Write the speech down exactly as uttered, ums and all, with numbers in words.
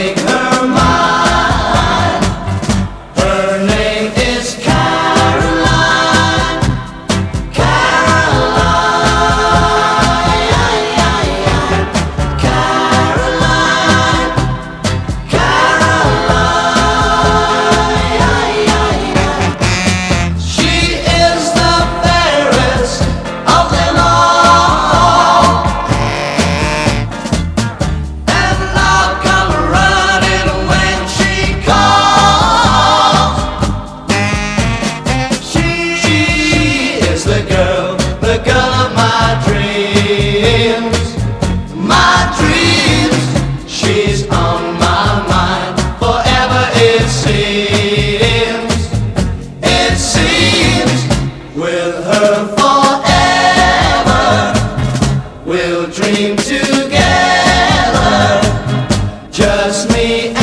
make her mine. Her name is Caroline. Caroline. Caroline. Caroline. She is the fairest of them all, and love comes running when she calls. She, she is the girl, the girl of my dreams, my dreams. She's on my mind forever, it seems, it seems. With her forever, we'll dream together, just me